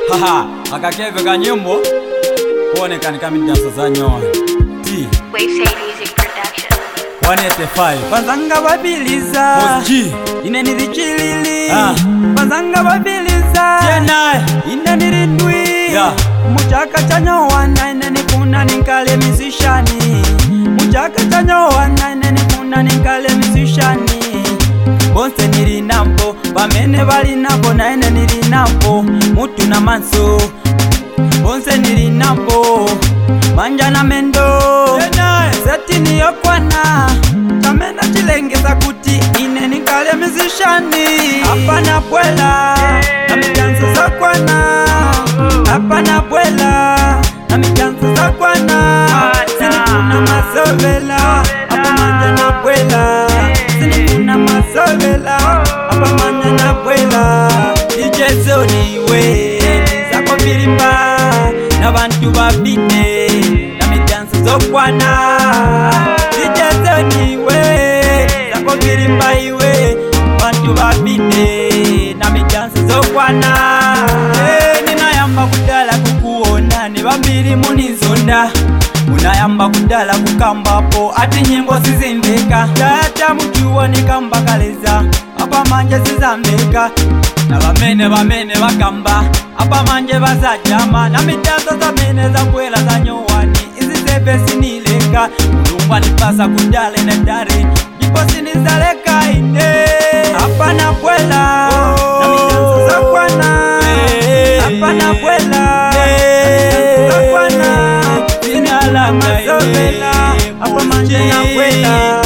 Haha, akakeve kanyimbo kuonekana kama dansa za nyoa. T Waveside Music Production 185 Bazanga babiliza Mosji ine nirichilili Bazanga babiliza Tena ine nirindwi Muchaka cha nyowana ine nifuna ninkale musiciani Muchaka cha nyowana ine nifuna ninkale musiciani Bonse niri nampo bamene bali napo na ine niri nampo mutu na manso Bonse niri nampo manja na mendo Seti ni yokwana Tamena chilengeza kuti ine nikale musiciani Hapa na bwela na mijanzo za kwana Hapa na bwela na mijanzo za kwana Sinifuna masovela Hapa manja na bwela Sinifuna masovela Hapa manja na bwela DJ Zoni we Zako birimba na bantu babite Na mijanzo za kwana DJ Zoni we Zako birimba iwe Bantu babite na mijanzo za kwana Ninayamba kudala kukuona ni bambiri munizonda Unayamba kudala kukambapo ati nyimbo sizindeka Tata mchuwa nikamba kaleza Apa manje sizambeka Na bamene bakamba Apa manje bazajama Na mitanzo za mene za kwela za nyowani Izi sepe sinileka Ulungwa nipasa kudala na dare Jipo sinizaleka ine Apa na kwela Na mitanzo za kwana Apa na kwela Na kwana Sinala masovela Apa manje na kwela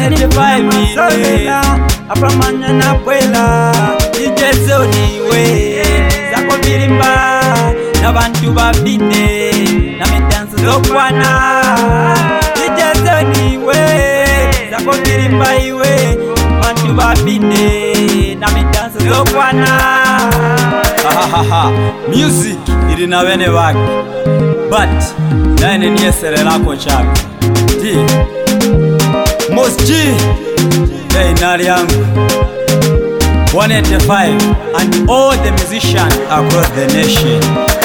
185 Apa manje na kwela DJ Zoni we Zako birimba Na bantu babite Na mitanzo zokwana DJ Zoni we Zako birimba iwe Bantu babite Na mitanzo zokwana Music ili na wene wake But naene niesere lako chako T Mosji Hey nari yangu 185 And all the musicians across the nation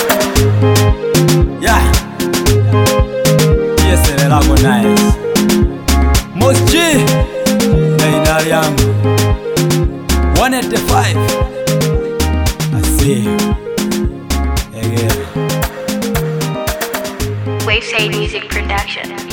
Yeah Niesere lako nice Mosji Hey nari yangu 185 I see you again Waveside Music Production